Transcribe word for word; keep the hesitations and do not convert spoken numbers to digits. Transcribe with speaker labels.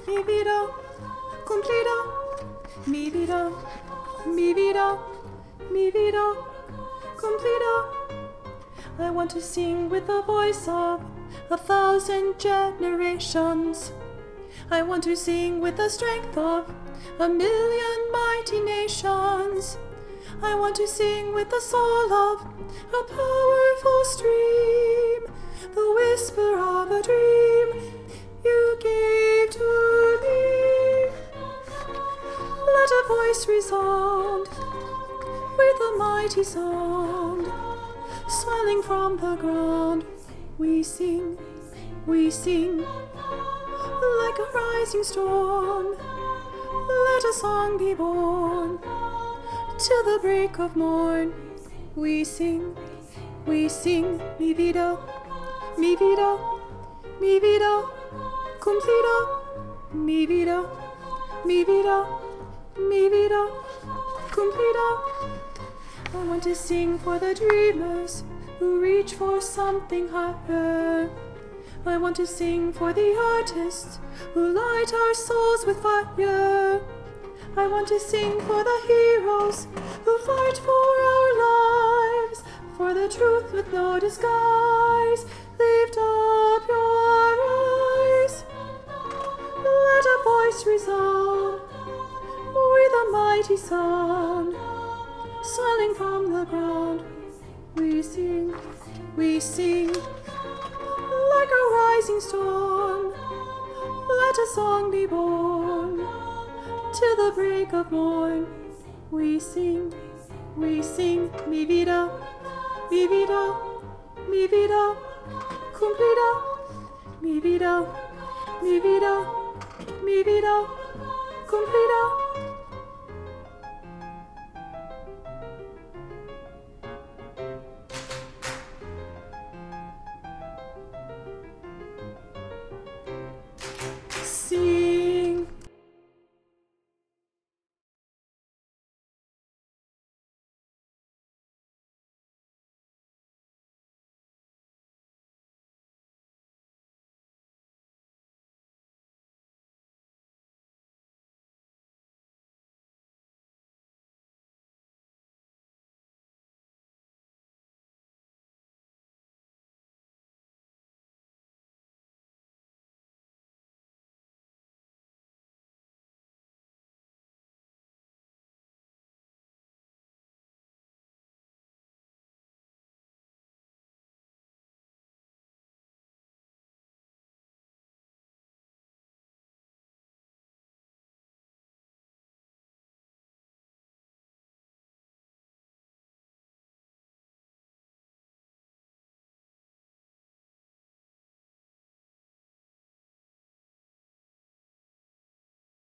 Speaker 1: mi vida, cumplida, mi vida, mi vida, mi vida, cumplida. I want to sing with the voice of a thousand generations. I want to sing with the strength of a million mighty nations. I want to sing with the soul of a powerful stream, the whisper of a dream you gave to me. Let a voice resound with a mighty sound, swelling from the ground. We sing, we sing, like a rising storm. Let a song be born till the break of morn. We sing, we sing, mi vida, mi vida, mi vida, cumplida, mi vida, mi vida, mi vida, cumplida. I want to sing for the dreamers who reach for something higher. I want to sing for the artists who light our souls with fire. I want to sing for the heroes who fight for our lives, for the truth with no disguise. Lift up your eyes. Let a voice resound with a mighty sound, swelling from the ground. We sing, we sing, like a rising storm. Let a song be born till the break of morn. We sing, we sing, mi vida, mi vida, mi vida, cumplida, mi vida, mi vida, mi vida, cumplida.